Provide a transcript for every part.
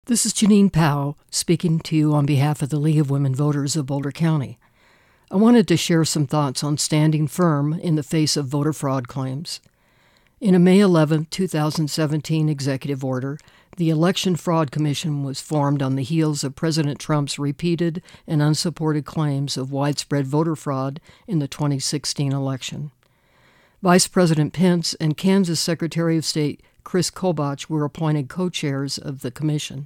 This is Janine Powell speaking to you on behalf of the League of Women Voters of Boulder County. I wanted to share some thoughts on standing firm in the face of voter fraud claims. In a May 11, 2017 executive order, the Election Fraud Commission was formed on the heels of President Trump's repeated and unsupported claims of widespread voter fraud in the 2016 election. Vice President Pence and Kansas Secretary of State Chris Kobach were appointed co-chairs of the commission.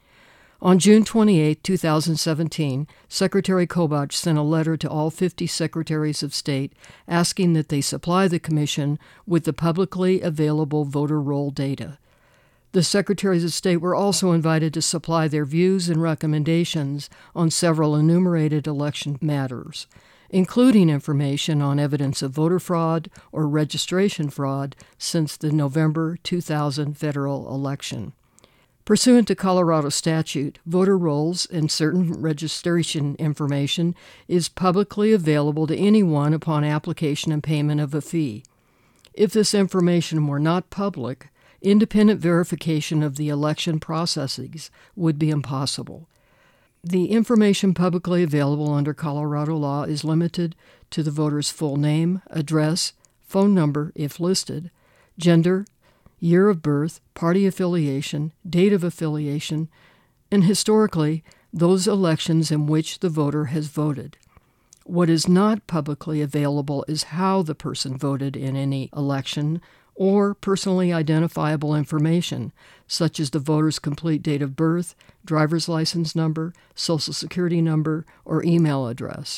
On June 28, 2017, Secretary Kobach sent a letter to all 50 secretaries of state asking that they supply the commission with the publicly available voter roll data. The secretaries of state were also invited to supply their views and recommendations on several enumerated election matters, including information on evidence of voter fraud or registration fraud since the November 2000 federal election. Pursuant to Colorado statute, voter rolls and certain registration information is publicly available to anyone upon application and payment of a fee. If this information were not public, independent verification of the election processes would be impossible. The information publicly available under Colorado law is limited to the voter's full name, address, phone number if listed, gender, year of birth, party affiliation, date of affiliation, and historically, those elections in which the voter has voted. What is not publicly available is how the person voted in any election or personally identifiable information, such as the voter's complete date of birth, driver's license number, social security number, or email address.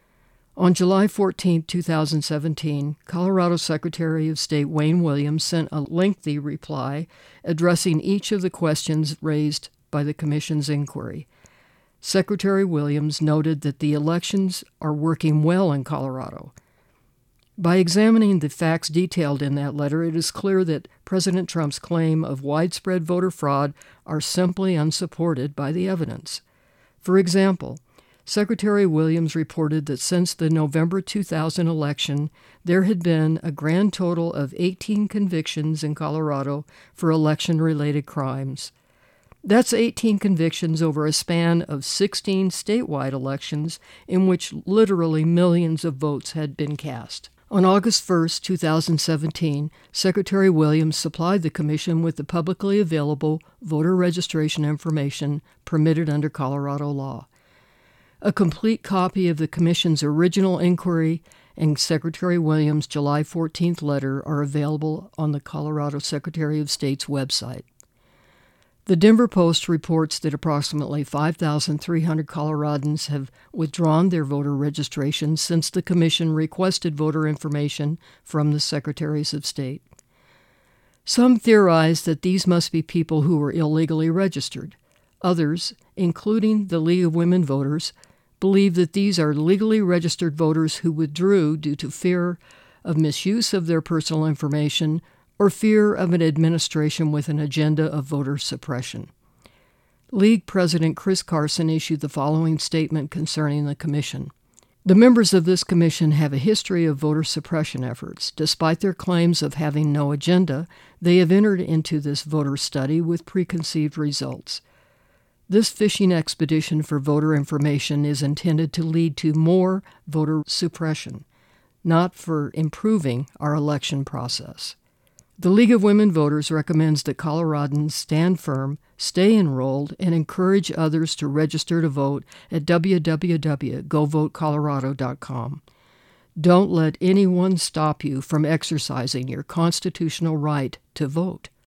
On July 14, 2017, Colorado Secretary of State Wayne Williams sent a lengthy reply addressing each of the questions raised by the Commission's inquiry. Secretary Williams noted that the elections are working well in Colorado. By examining the facts detailed in that letter, it is clear that President Trump's claim of widespread voter fraud are simply unsupported by the evidence. For example, Secretary Williams reported that since the November 2000 election, there had been a grand total of 18 convictions in Colorado for election-related crimes. That's 18 convictions over a span of 16 statewide elections in which literally millions of votes had been cast. On August 1, 2017, Secretary Williams supplied the Commission with the publicly available voter registration information permitted under Colorado law. A complete copy of the Commission's original inquiry and Secretary Williams' July 14th letter are available on the Colorado Secretary of State's website. The Denver Post reports that approximately 5,300 Coloradans have withdrawn their voter registrations since the Commission requested voter information from the Secretaries of State. Some theorize that these must be people who were illegally registered. Others, including the League of Women Voters, believe that these are legally registered voters who withdrew due to fear of misuse of their personal information or fear of an administration with an agenda of voter suppression. League President Chris Carson issued the following statement concerning the Commission. The members of this Commission have a history of voter suppression efforts. Despite their claims of having no agenda, they have entered into this voter study with preconceived results. This fishing expedition for voter information is intended to lead to more voter suppression, not for improving our election process. The League of Women Voters recommends that Coloradans stand firm, stay enrolled, and encourage others to register to vote at www.govotecolorado.com. Don't let anyone stop you from exercising your constitutional right to vote.